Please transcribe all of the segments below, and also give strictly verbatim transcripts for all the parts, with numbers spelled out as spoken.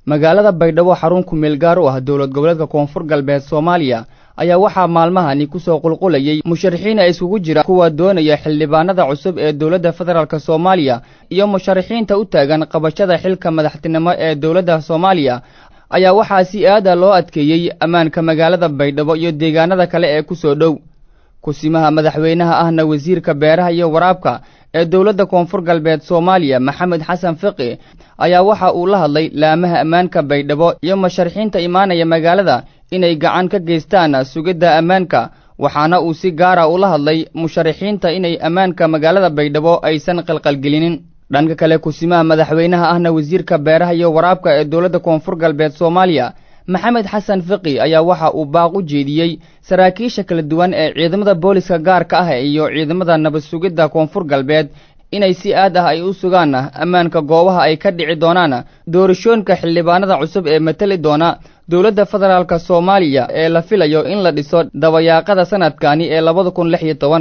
magaalada Baydhabo xarun ku meel gaar u ah dawlad goboleedka Koonfur Galbeed Soomaaliya ayaa waxaa maalmahani ku soo qulqulayay musharaxiin ay isugu jira kuwa doonaya xildhibaanada cusub ee dawladda federaalka Soomaaliya iyo musharaxiinta u taagan qabashada xilka madaxtinimo ee dawladda Soomaaliya ayaa waxaa si aad ah loo adkeeyay ammaanka magaalada Baydhabo iyo deegaanada kale ee ku soo dhow kusimaha madaxweynaha ahna wasiirka beeraha iyo waraabka ee dawladda Koonfur Galbeed Soomaaliya Maxamed Xasan Fiqi ayaa waxa uu la hadlay laamaha ammaanka Baydhabo iyo musharaxiinta imaanaya magaalada inay gacan ka geystaan sugidda ammaanka waxaana uu si gaar ah ula hadlay musharaxiinta inay ammaanka magaalada Baydhabo aysan qalqalgelinin dhanka kale kusimaha madaxweynaha ahna wasiirka beeraha iyo waraabka ee dawladda Koonfur Galbeed Soomaaliya Maxamed Xasan Fiqi ayaa waxa uu baaq u jeediyay saraakiisha kala duwan ee ciidamada booliska gaarka ah iyo ciidamada nabad sugidda Koonfur Galbeed inay si aad ah ay u sugaan ammaanka goobaha ay ka dhici doonaan doorashooyinka xildhibaanada cusub ee matali doona dawladda federaalka Soomaaliya ee la filayo in la dhiso dabayaaqada sanadkani ee laba kun iyo lix iyo toban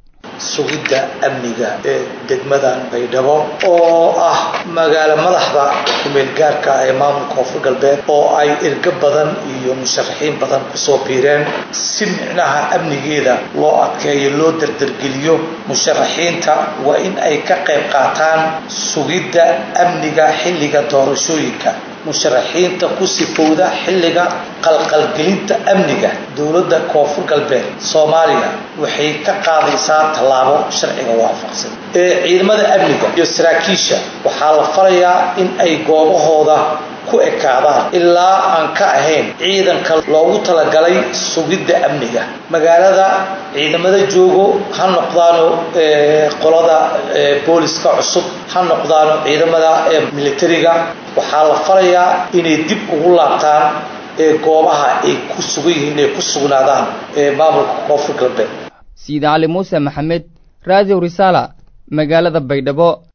sugidda amniga ee degmada Baydhabo oo ah magaalo madaxda ku meel gaarka ah ee maamulka Koonfur Galbeed oo ay irga badan iyo musharaxiin badan ku soo biireen si micnaha amnigeeda loo adkeeyo loo dardargeliyo musharaxiinta waa in ay ka qayb qaataan sugidda amniga xilliga doorashooyinka musharaxiinta ku sifowda xilliga qalqalgelinta amniga dawladda Koonfur Galbeed Soomaaliya waxay ka qaadaysaa talaabo sharciga waafaqsan ee ciidamada amniga iyo saraakiisha waxaa la farayaa in ay goobahooda ku ekaadaan ilaa aan ka ahayn ciidanka loogu talagalay sugidda amniga magaalada ciidamada joogo ha noqdaano qolada booliska cusub ha noqdaano ciidamada militariga waxaa la farayaa inay dib ugu laabtaan ee goobaha ay ku sugan yihiin ee ku sugnaadaan ee maamulka Koonfur Galbeed Siid Ali Muuse Maxamed Radio Risala magaalada Baydhabo.